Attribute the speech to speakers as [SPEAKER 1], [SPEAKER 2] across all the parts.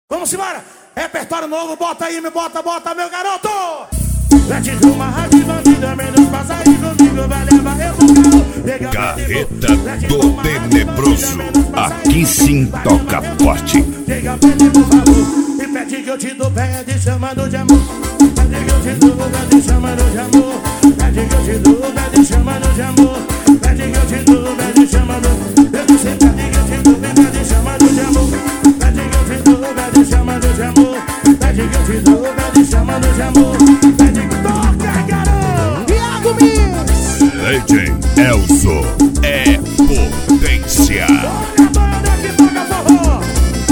[SPEAKER 1] Vamos embora! Repertório novo, bota aí, me bota, meu garoto! Mete de uma rádio bandida, menos passa aí comigo, vai levar eu pro carro.
[SPEAKER 2] Carreta do Tenebroso, aqui sim toca forte.
[SPEAKER 1] Chega perto, por favor, e pede que eu te dou, pede chamando de amor. Pede que eu te dou, pede chamando de amor. Pede que eu te dou, pede chamando de amor. Pede que eu te dou, pede chamando. Eu disse, pede que eu te dou, pede chamando de amor. Pede que eu te dou, pede chamando de amor. Pede que eu te dou, pede chamando de amor. Pede que toca, garoto! Iago Mix!
[SPEAKER 2] Legend Elzo é potência.
[SPEAKER 1] Toca a banda que toca forró.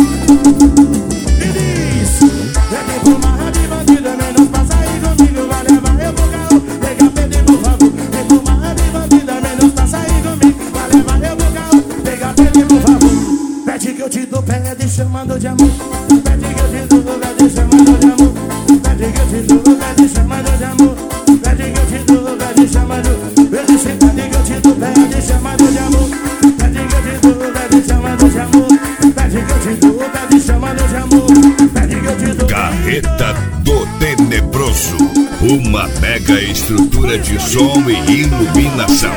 [SPEAKER 1] E diz: pede por uma rádio bandida, menos passa aí comigo, vai levar eu pro carro. Pega, pede por favor. Pede por uma rádio bandida, menos passa aí comigo, vai levar eu pro carro. Pega, pede por favor. Pede que eu te dou, pede chamando de amor. Pede que eu te dou, pede chamando de amor. Pede que eu te dou, pede chamando de amor. Pede que eu te dou, pede chamando. Eu disse, pede que eu te dou, pede chamando de amor. Pede que eu te dou, pede chamando de amor. Pede que eu te dou, pede chamando de amor. Pede que eu te dou.
[SPEAKER 2] Carreta do Tenebroso, uma mega estrutura de som e iluminação.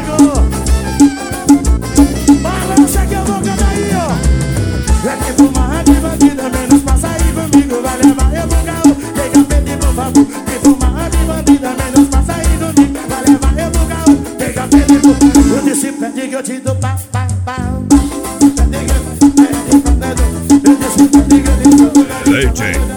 [SPEAKER 1] Balança que eu vou cantar aí, ó. Pede por uma rádio bandida, menos passa aí comigo, vai levar eu pro carro. Chega, pede por favor. Pede por uma rádio bandida, menos passa aí comigo, vai levar eu pro carro. Chega, pede por favor. Eu disse, pede que eu te dou, pá. Pede que eu te dou. Eu disse, pede que eu te dou.
[SPEAKER 2] Legend